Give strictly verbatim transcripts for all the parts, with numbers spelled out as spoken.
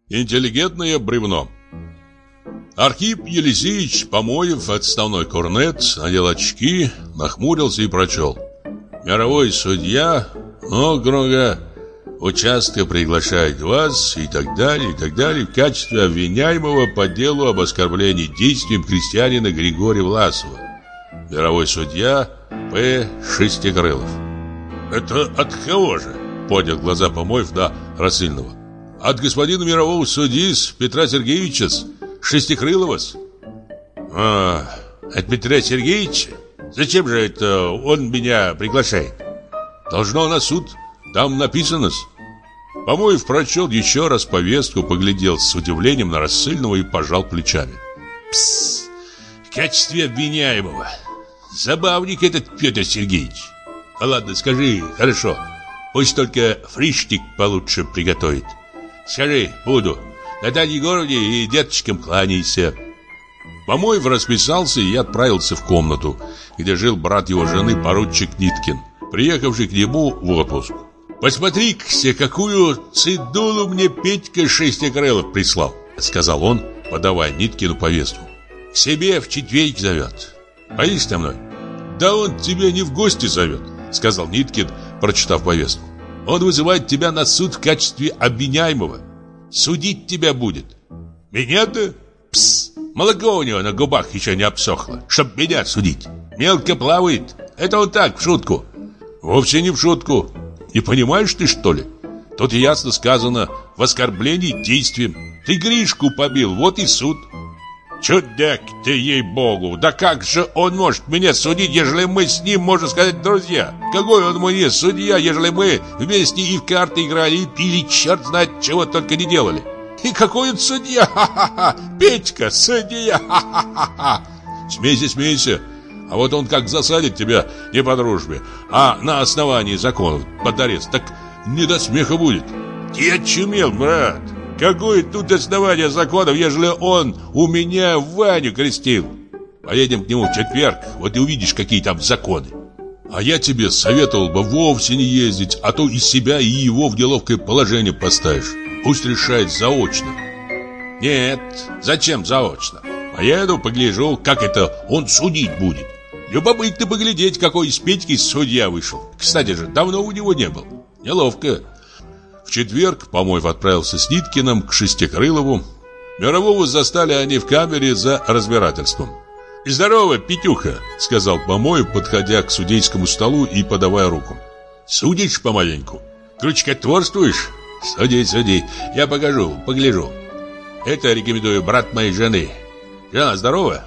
Интеллигентное бревно. Архип Елисеевич Помоев, отставной корнет, надел очки, нахмурился и прочел: «Мировой судья округа участка приглашает вас» и так далее, и так далее, в качестве обвиняемого по делу об оскорблении действием крестьянина Григория Власова. Мировой судья П. Шестикрылов. «Это от кого же?» — поднял глаза Помоев на Рассыльного. «От господина мирового судьи Петра Сергеевича Шестикрылова». «А, от Петра Сергеевича? Зачем же это он меня приглашает?» «Должно на суд. Там написано-с». Помоев прочел еще раз повестку, поглядел с удивлением на Рассыльного и пожал плечами. «Псс, в качестве обвиняемого. Забавник этот Петр Сергеевич. Ладно, скажи, хорошо. Пусть только фриштик получше приготовит. Скажи, буду. Наталье Егоровне и деточкам кланяйся». Помоев расписался и отправился в комнату, где жил брат его жены, поручик Ниткин, приехавший к нему в отпуск. «Посмотри-ка, какую цидулу мне Петька Шестикрылов прислал», — сказал он, подавая Ниткину повестку. «К себе в четверг зовет. Поедешь со мной?» «Да он тебя не в гости зовет», — сказал Ниткин, прочитав повестку. «Он вызывает тебя на суд в качестве обвиняемого. Судить тебя будет». «Меня-то? Пс, молоко у него на губах еще не обсохло, чтоб меня судить. Мелко плавает. Это он так, в шутку». «Вовсе не в шутку. Не понимаешь ты, что ли? Тут ясно сказано в оскорблении действием. Ты Гришку побил, вот и суд». «Чудак ты, ей-богу! Да как же он может меня судить, ежели мы с ним, можно сказать, друзья? Какой он мне судья, ежели мы вместе и в карты играли, и пили, черт знает, чего только не делали? И какой он судья? Ха-ха-ха! Петька, судья! Ха-ха-ха!» «Смейся, смейся! А вот он как засадит тебя не по дружбе, а на основании законов под арест, так не до смеха будет». «Ты очумел, брат! Какое тут основание законов, ежели он у меня Ваню крестил? Поедем к нему в четверг, вот и увидишь, какие там законы». «А я тебе советовал бы вовсе не ездить, а то и себя, и его в неловкое положение поставишь. Пусть решает заочно». «Нет, зачем заочно? Поеду, погляжу, как это он судить будет. Любопытно поглядеть, какой из Петьки судья вышел. Кстати же, давно у него не был. Неловко». В четверг Помоев отправился с Ниткиным к Шестикрылову. Мирового застали они в камере за разбирательством. «Здорово, Петюха», — сказал Помоев, подходя к судейскому столу и подавая руку. «Судишь помаленьку? Крючкотворствуешь? Суди, суди, я покажу, погляжу. Это рекомендую брат моей жены. Жена здорова?»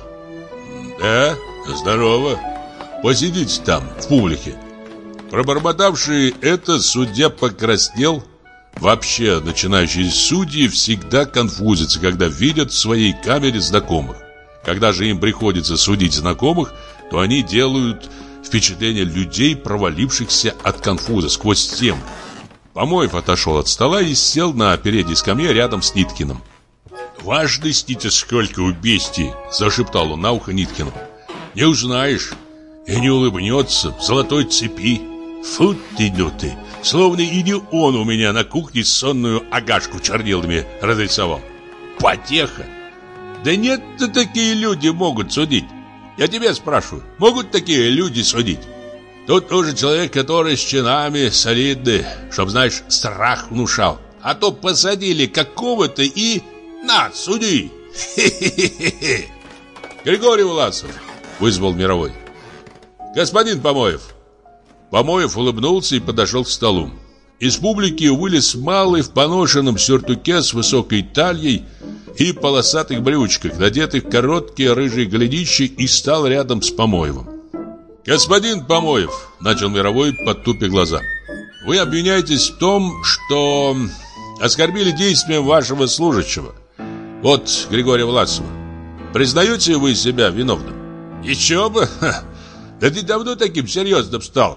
«Да, здорово. Посидите там, в публике». Пробормотавший это, судья покраснел. Вообще, начинающие судьи всегда конфузятся, когда видят в своей камере знакомых. Когда же им приходится судить знакомых, то они делают впечатление людей, провалившихся от конфуза сквозь стену. Помоев отошел от стола и сел на передней скамье рядом с Ниткиным. «Важности-то сколько у бестии!» – зашептал он на ухо Ниткину. «Не узнаешь и не улыбнется в золотой цепи. Фу ты, ну ты! Словно и не он у меня на кухне сонную агашку чернилами разрисовал. Потеха! Да нет-то такие люди могут судить. Я тебя спрашиваю, могут такие люди судить? Тут нужен человек, который с чинами солидный, чтоб, знаешь, страх внушал. А то посадили какого-то и... на, суди! Хе-хе-хе-хе!» «Григорий Власов!» — вызвал Мировой. «Господин Помоев!» Помоев улыбнулся и подошел к столу. Из публики вылез малый в поношенном сюртуке с высокой талией и полосатых брючках, надетых короткие рыжие голенищи, и стал рядом с Помоевым. «Господин Помоев», — начал Мировой, потупя глаза, — «вы обвиняетесь в том, что оскорбили действием вашего служащего, вот Григория Власова. Признаете вы себя виновным?» «Еще бы! Да ты давно таким серьезным стал!»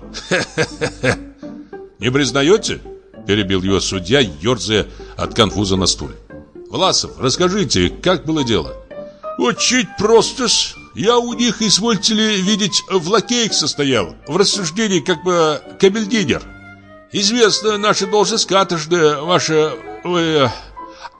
«Не признаете?» — перебил его судья, ерзая от конфуза на стуле. «Власов, расскажите, как было дело?» «Очень просто-с. Я у них, извольте ли видеть, в лакеях состоял, в рассуждении как бы камельдинер. Известна наша должность каторжная, ваша... Вы...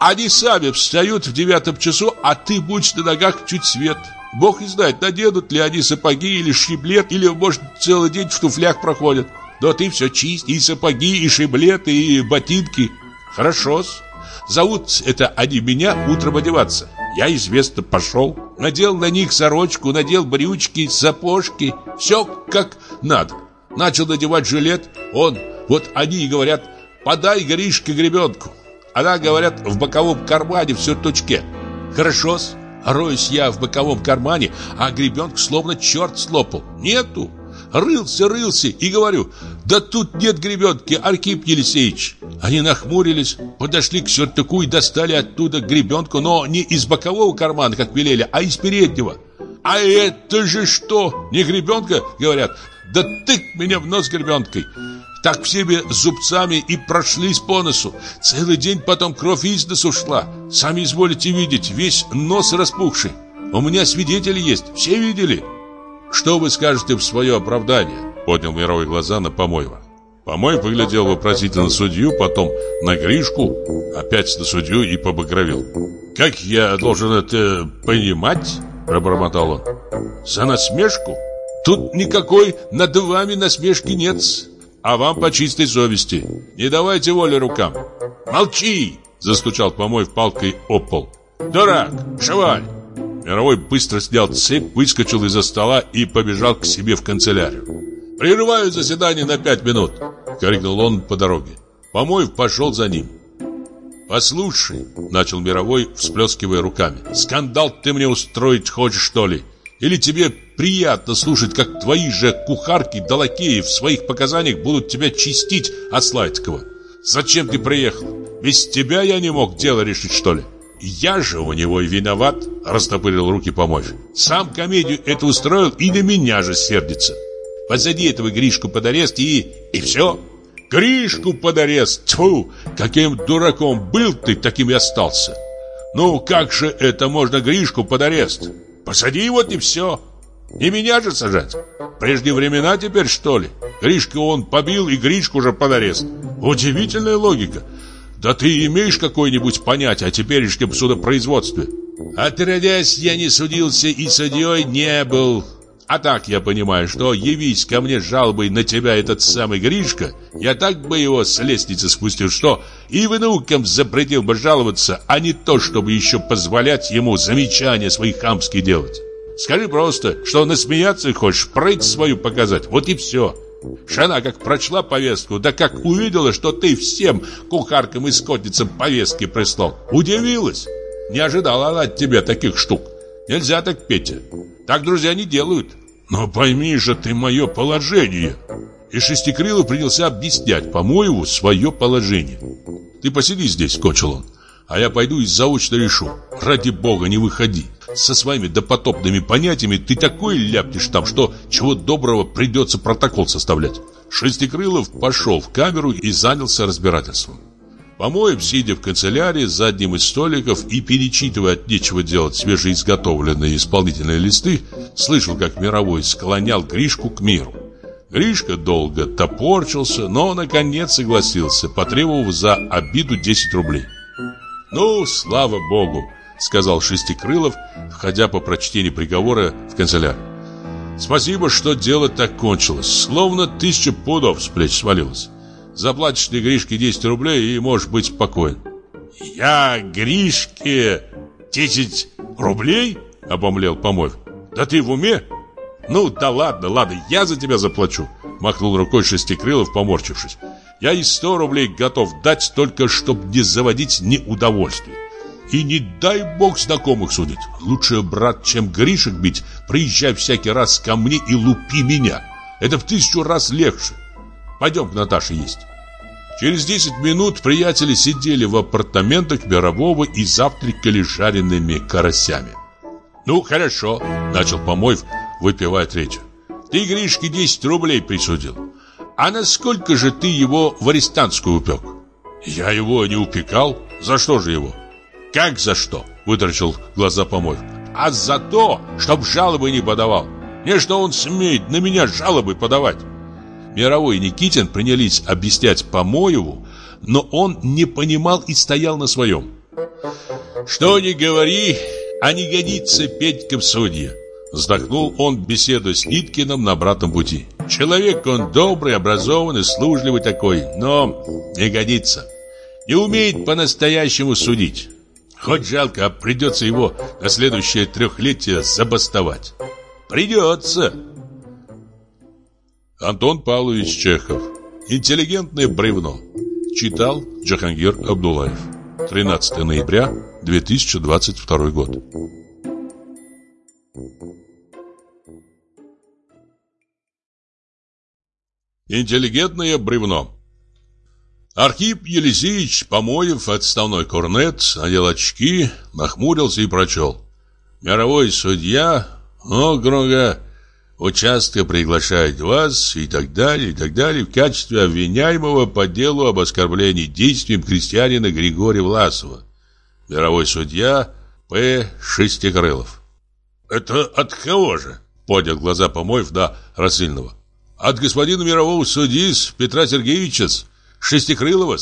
Они сами встают в девятом часу, а ты будешь на ногах чуть свет. Бог не знает, наденут ли они сапоги или шиблет, или, может, целый день в туфлях проходят. Но ты все чист, и сапоги, и шиблеты, и ботинки. Хорошо-с. Зовут это они меня утром одеваться. Я, известно, пошел. Надел на них сорочку, надел брючки, сапожки. Все как надо. Начал надевать жилет. Он, вот они и говорят: подай, Гришке, гребенку. Она, говорят, в боковом кармане в сюртучке. Хорошо-с. Роюсь я в боковом кармане, а гребенку словно черт слопал. Нету. Рылся, рылся и говорю: да тут нет гребенки, Архип Елисеевич. Они нахмурились, подошли к сюртуку и достали оттуда гребенку, но не из бокового кармана, как велели, а из переднего. А это же что? Не гребенка, говорят. Да тык меня в нос гребенкой. Так всеми зубцами и прошлись по носу. Целый день потом кровь из носу шла. Сами изволите видеть, весь нос распухший. У меня свидетели есть, все видели. Что вы скажете в свое оправдание? Поднял Мировой глаза на Помоева. Помоев поглядел вопросительно на судью, потом на Гришку, опять на судью и побагровел. Как я должен это понимать? Пробормотал он. За насмешку? Тут никакой над вами насмешки нет. А вам по чистой совести. Не давайте воли рукам. Молчи! Застучал Помоев палкой об пол. Дурак, шеваль! Мировой быстро снял цепь, выскочил из-за стола и побежал к себе в канцелярию. «Прерываю заседание на пять минут!» — крикнул он по дороге. Помоев пошел за ним. «Послушай!» — начал Мировой, всплескивая руками. «Скандал ты мне устроить хочешь, что ли? Или тебе приятно слушать, как твои же кухарки да лакеи в своих показаниях будут тебя чистить от Славицкого? Зачем ты приехал? Без тебя я не мог дело решить, что ли? Я же у него и виноват!» — растопырил руки Помоев. «Сам комедию это устроил и на меня же сердится. Посади этого Гришку под арест и... и все. Гришку под арест! Тьфу! Каким дураком был ты, таким и остался. Ну, как же это можно Гришку под арест? Посади его и все. Не меня же сажать. Прежние времена теперь, что ли? Гришку он побил, и Гришку уже под арест. Удивительная логика. Да ты имеешь какое-нибудь понятие о теперешнем судопроизводстве? Отродясь, я не судился и судьей не был. А так я понимаю, что явись ко мне жалобой на тебя этот самый Гришка, я так бы его с лестницы спустил, что и внукам запретил бы жаловаться, а не то, чтобы еще позволять ему замечания свои хамские делать. Скажи просто, что насмеяться хочешь, прыть свою показать, вот и все. Жена как прочла повестку, да как увидела, что ты всем кухаркам и скотницам повестки прислал, удивилась. Не ожидала она от тебя таких штук. Нельзя так, Петя. Так друзья не делают. Но пойми же ты мое положение. И Шестикрылов принялся объяснять Помоеву свое положение. Ты посиди здесь, кончил он, а я пойду и заочно решу. Ради бога, не выходи. Со своими допотопными понятиями ты такое ляпнешь там, что чего доброго придется протокол составлять. Шестикрылов пошел в камеру и занялся разбирательством. Помоев, сидя в канцелярии за одним из столиков и перечитывая от нечего делать свежеизготовленные исполнительные листы, слышал, как Мировой склонял Гришку к миру. Гришка долго топорчился, но наконец согласился, потребовав за обиду десять рублей. «Ну, слава богу», — сказал Шестикрылов, входя по прочтении приговора в канцелярию. «Спасибо, что дело так кончилось, словно тысяча пудов с плеч свалилось. Заплатишь ты Гришке десять рублей и можешь быть спокоен». «Я Гришке десять рублей?» — обомлел Помоев. «Да ты в уме?» «Ну да ладно, ладно, я за тебя заплачу», — махнул рукой Шестикрылов, поморщившись. «Я и сто рублей готов дать, только чтобы не заводить неудовольствие. И не дай бог знакомых судить. Лучше, брат, чем Гришек бить, приезжай всякий раз ко мне и лупи меня. Это в тысячу раз легче. Пойдем к Наташе есть». Через десять минут приятели сидели в апартаментах Мирового и завтракали жареными карасями. «Ну, хорошо», — начал Помоев, выпивая третью. «Ты Гришке десять рублей присудил. А насколько же ты его в арестантскую упек?» «Я его не упекал. За что же его?» «Как за что?» — вытаращил глаза Помоев. «А за то, чтоб жалобы не подавал. Не что он смеет на меня жалобы подавать». Мировой и Никитин принялись объяснять Помоеву, но он не понимал и стоял на своем. Что ни говори, а не годится Петька в судье. Вздохнул он, беседуя с Ниткиным на обратном пути. Человек он добрый, образованный, служливый такой, но не годится. Не умеет по-настоящему судить. Хоть жалко, а придется его на следующее трехлетие забастовать. Придется. Антон Павлович Чехов. Интеллигентное бревно. Читал Джахангир Абдуллаев. тринадцатое ноября две тысячи двадцать второй год. Интеллигентное бревно. Архип Елисеевич Помоев, отставной корнет, надел очки, нахмурился и прочел. Мировой судья округа участка приглашает вас и так далее, и так далее в качестве обвиняемого по делу об оскорблении действием крестьянина Григория Власова. Мировой судья П. Шестикрылов. Это от кого же? Поднял глаза Помоев на Рассыльного. От господина мирового судьи Петра Сергеевича Шестикрылова.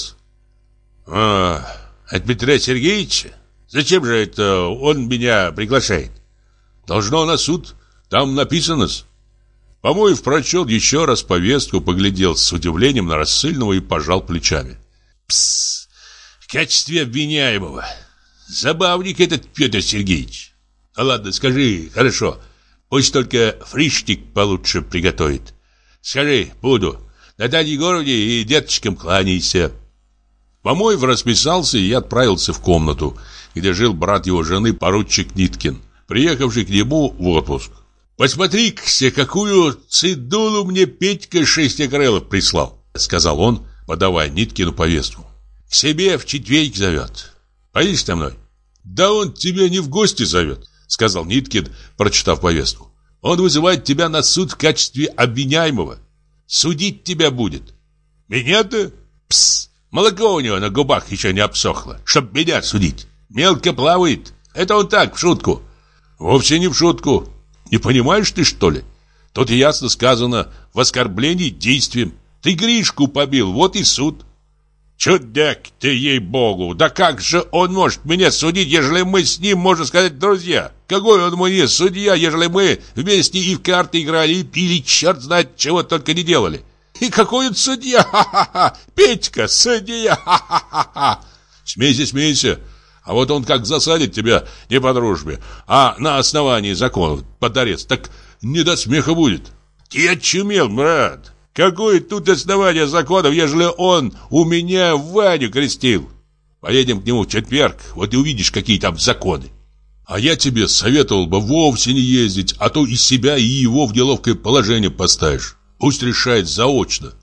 А, от Петра Сергеевича? Зачем же это он меня приглашает? Должно на суд, там написано-с. Помоев прочел еще раз повестку, поглядел с удивлением на Рассыльного и пожал плечами. Псс, в качестве обвиняемого. Забавник этот Петр Сергеевич. Ну ладно, скажи, хорошо, пусть только фриштик получше приготовит. Скажи, буду. Наталье Егоровне и деточкам кланяйся. Помоев расписался и отправился в комнату, где жил брат его жены, поручик Ниткин, приехавший к нему в отпуск. «Посмотри-ка, какую цидулу мне Петька Шестикрылов прислал», — сказал он, подавая Ниткину повестку. «К себе в четверг зовет. Поедешь со мной?» «Да он тебя не в гости зовет», — сказал Ниткин, прочитав повестку. «Он вызывает тебя на суд в качестве обвиняемого. Судить тебя будет». «Меня-то? Пс, молоко у него на губах еще не обсохло, чтоб меня судить. Мелко плавает. Это он так, в шутку». «Вовсе не в шутку. Не понимаешь ты, что ли? Тут ясно сказано в оскорблении действием. Ты Гришку побил, вот и суд». «Чудак ты, ей-богу! Да как же он может меня судить, ежели мы с ним, можно сказать, друзья? Какой он мне судья, ежели мы вместе и в карты играли, и пили, черт знает, чего только не делали? И какой он судья? Ха-ха-ха! Петька, судья! Ха-ха-ха!» «Смейся, смейся! А вот он как засадит тебя не по дружбе, а на основании законов под арест, так не до смеха будет». «Ты очумел, брат! Какое тут основание законов, ежели он у меня Ваню крестил? Поедем к нему в четверг, вот и увидишь, какие там законы». «А я тебе советовал бы вовсе не ездить, а то и себя, и его в неловкое положение поставишь. Пусть решает заочно».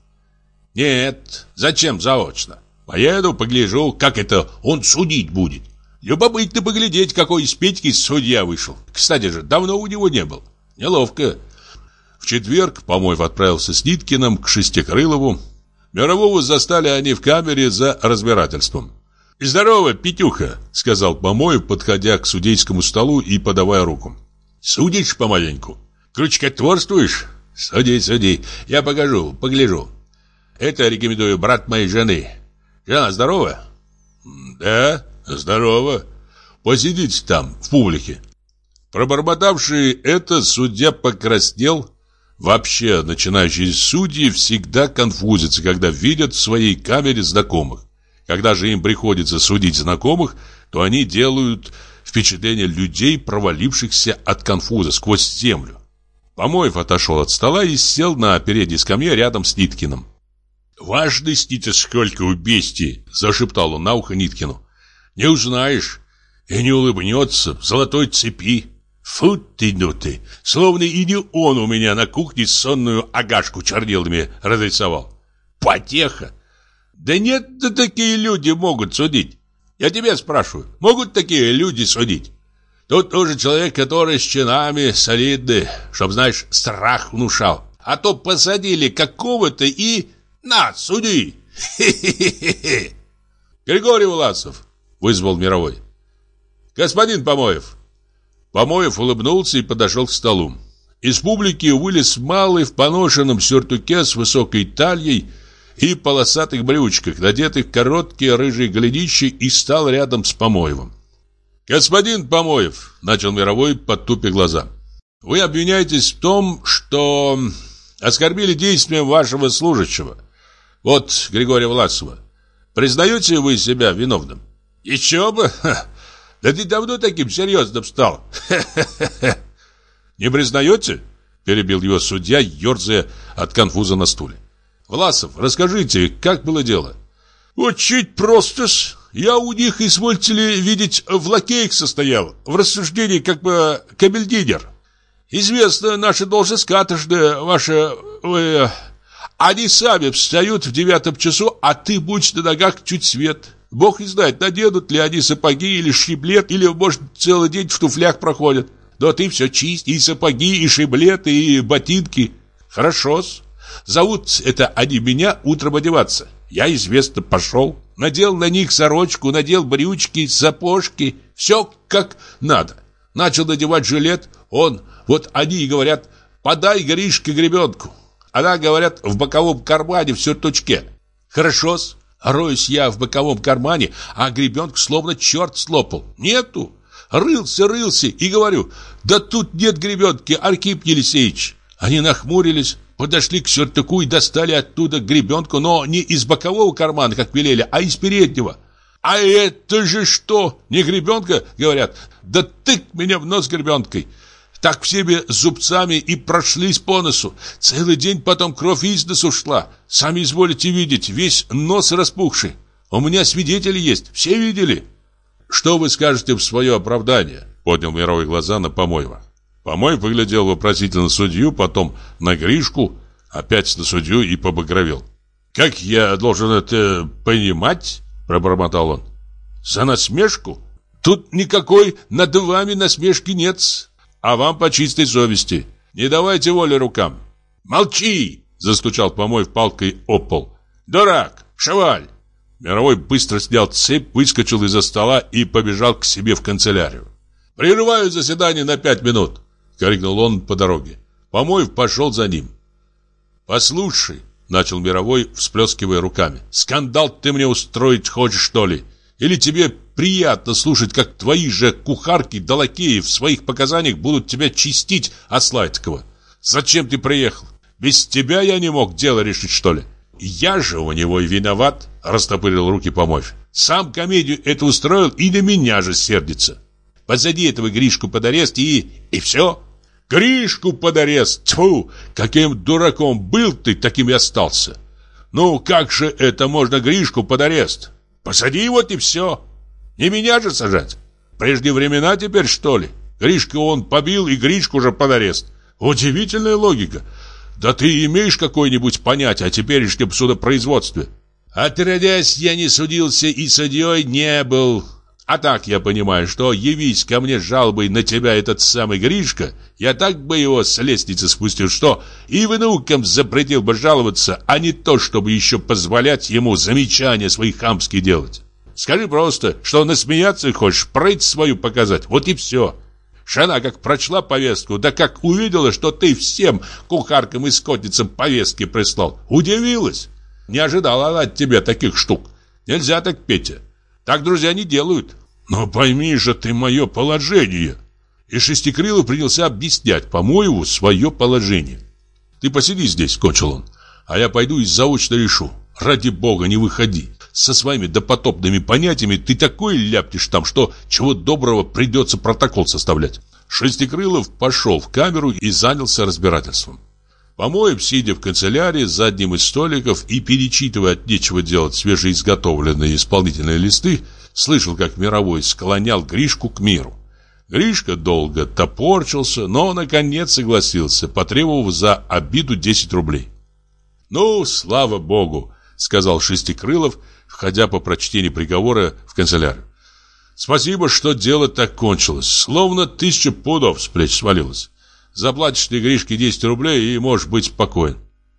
«Нет, зачем заочно? Поеду, погляжу, как это он судить будет. Любопытно поглядеть, какой из Петьки судья вышел. Кстати же, давно у него не был. Неловко». В четверг Помоев отправился с Ниткиным к Шестикрылову. Мирового застали они в камере за разбирательством. «Здорово, Петюха», — сказал Помоев, подходя к судейскому столу и подавая руку. «Судишь помаленьку? Крючкотворствуешь? Суди, суди, я покажу, погляжу. Это рекомендую брат моей жены. Жена здорова?» «Да, здорово. Посидите там, в публике». Пробормотавший это, судья покраснел. Вообще, начинающие судьи всегда конфузятся, когда видят в своей камере знакомых. Когда же им приходится судить знакомых, то они делают впечатление людей, провалившихся от конфуза сквозь землю. Помоев отошел от стола и сел на передней скамье рядом с Ниткиным. «Важности-то сколько у бестии!» – зашептал он на ухо Ниткину. «Не узнаешь и не улыбнется в золотой цепи. Фу ты, ну ты! Словно и не он у меня на кухне сонную агашку чернилами разрисовал. Потеха! Да нет, да такие люди могут судить. Я тебя спрашиваю, могут такие люди судить? Тут нужен человек, который с чинами солидный, чтоб, знаешь, страх внушал. А то посадили какого-то и... на, суди! Хе-хе-хе-хе!» «Григорий Власов!» — вызвал Мировой. «Господин Помоев!» Помоев улыбнулся и подошел к столу. Из публики вылез малый в поношенном сюртуке с высокой талией и полосатых брючках, надетых короткие рыжие голенищи, и стал рядом с Помоевым. «Господин Помоев», — начал Мировой, подтупя глаза, — «вы обвиняетесь в том, что оскорбили действием вашего служащего, вот Григория Власова. Признаете вы себя виновным?» «Еще бы! Ха. Да ты давно таким серьезным стал!» «Не признаете?» — перебил его судья, ерзая от конфуза на стуле. «Власов, расскажите, как было дело?» «Очень просто-с. Я у них, извольте ли видеть, в лакеях состоял, в рассуждении как бы камельдинер. Известно, наша должность каторжная, ваша... Вы, они сами встают в девятом часу, а ты будь на ногах чуть свет. Бог не знает, наденут ли они сапоги или шиблет, или, может, целый день в туфлях проходят. Но ты все чист, и сапоги, и шиблеты, и ботинки. Хорошо-с. Зовут это они меня утром одеваться. Я, известно, пошел, надел на них сорочку, надел брючки, сапожки, все как надо. Начал надевать жилет, он, вот они и говорят: «Подай, Гришке, гребенку». Она, говорят, в боковом кармане в сюртучке. Хорошо-с. Роюсь я в боковом кармане, а гребенку словно черт слопал. Нету. Рылся, рылся и говорю: «Да тут нет гребенки, Архип Елисеевич». Они нахмурились, подошли к сюртуку и достали оттуда гребенку, но не из бокового кармана, как велели, а из переднего. «А это же что? Не гребенка?» — говорят. «Да тык меня в нос гребенкой». Так всеми зубцами и прошлись по носу. Целый день потом кровь из носу шла. Сами изволите видеть, весь нос распухший. У меня свидетели есть, все видели. «Что вы скажете в свое оправдание?» — поднял Мировой глаза на Помоева. Помоев выглядел вопросительно на судью, потом на Гришку, опять на судью и побагровел. «Как я должен это понимать?» — пробормотал он. «За насмешку? Тут никакой над вами насмешки нет. А вам по чистой совести. Не давайте воли рукам». «Молчи!» — застучал Помоев палкой об пол. «Дурак! Шаваль!» Мировой быстро снял цепь, выскочил из-за стола и побежал к себе в канцелярию. «Прерываю заседание на пять минут!» — крикнул он по дороге. Помоев пошел за ним. «Послушай!» — начал Мировой, всплескивая руками. «Скандал ты мне устроить хочешь, что ли? Или тебе приятно слушать, как твои же кухарки да лакеи в своих показаниях будут тебя чистить, Аслайтикова? Зачем ты приехал? Без тебя я не мог дело решить, что ли? Я же у него и виноват», — растопырил руки Помоев. «Сам комедию это устроил и на меня же сердится. Посади этого Гришку под арест и... и все». «Гришку под арест! Тьфу! Каким дураком был ты, таким и остался. Ну, как же это можно Гришку под арест? Посади его и все. Не меня же сажать. Прежние времена теперь, что ли? Гришка он побил, и Гришку же под арест. Удивительная логика. Да ты имеешь какое-нибудь понятие о теперешнем судопроизводстве?» «Отродясь, я не судился и судьей не был. А так я понимаю, что явись ко мне жалобой на тебя этот самый Гришка, я так бы его с лестницы спустил, что и внукам запретил бы жаловаться, а не то, чтобы еще позволять ему замечания свои хамские делать. Скажи просто, что насмеяться хочешь, прыть свою показать, вот и все». Жена как прочла повестку, да как увидела, что ты всем кухаркам и скотницам повестки прислал, удивилась. Не ожидала она от тебя таких штук. Нельзя так, Петя. Так друзья не делают. Но пойми же ты мое положение. И Шестикрылов принялся объяснять Помоеву свое положение. «Ты посиди здесь», — кончил он, — «а я пойду и заочно решу. Ради бога, не выходи. Со своими допотопными понятиями ты такое ляпнешь там, что чего доброго придется протокол составлять». Шестикрылов пошел в камеру и занялся разбирательством. Помоев, сидя в канцелярии за одним из столиков и перечитывая от нечего делать свежеизготовленные исполнительные листы, слышал, как Мировой склонял Гришку к миру. Гришка долго топорчился, но наконец согласился, потребовав за обиду десять рублей. «Ну, слава богу», — сказал Шестикрылов, входя по прочтении приговора в канцелярию. «Спасибо, что дело так кончилось. Словно тысяча пудов с плеч свалилось. Заплатишь ты Гришке десять рублей и можешь быть спокоен».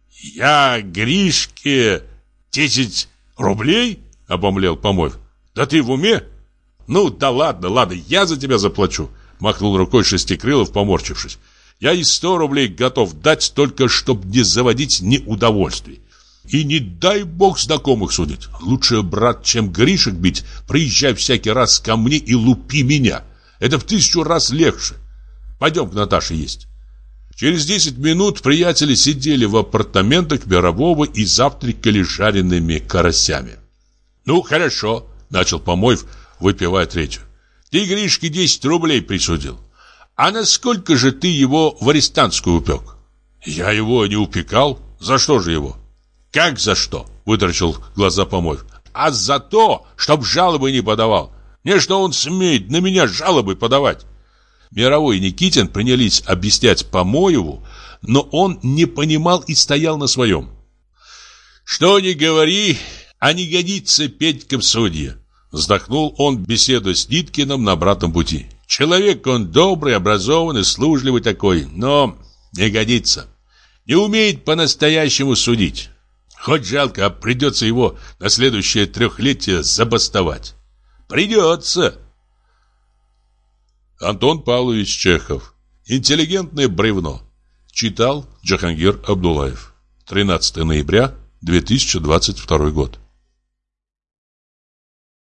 «Я Гришке десять рублей?» — обомлел Помоев. «Да ты в уме?» «Ну, да ладно, ладно, я за тебя заплачу», — махнул рукой Шестикрылов, поморщившись. «Я и сто рублей готов дать, только чтоб не заводить неудовольствий. И не дай бог знакомых судить. Лучше, брат, чем Гришек бить, приезжай всякий раз ко мне и лупи меня. Это в тысячу раз легче. Пойдем к Наташе есть». Через десять минут приятели сидели в апартаментах Мирового и завтракали жареными карасями. «Ну, хорошо», — начал Помоев, выпивая третью. «Ты Гришке десять рублей присудил. А насколько же ты его в арестантскую упек?» «Я его не упекал. За что же его?» «Как за что?» — вытаращил глаза Помоев. «А за то, чтоб жалобы не подавал. Не что он смеет на меня жалобы подавать». Мировой и Никитин принялись объяснять Помоеву, но он не понимал и стоял на своем. «Что ни говори, а не годится Петька в судье», — вздохнул он, беседуя с Ниткиным на обратном пути. «Человек он добрый, образованный, служливый такой, но не годится. Не умеет по-настоящему судить. Хоть жалко, а придется его на следующее трехлетие забастовать. Придется». Антон Павлович Чехов. «Интеллигентное бревно». Читал Джахангир Абдуллаев. тринадцатое ноября две тысячи двадцать второй год.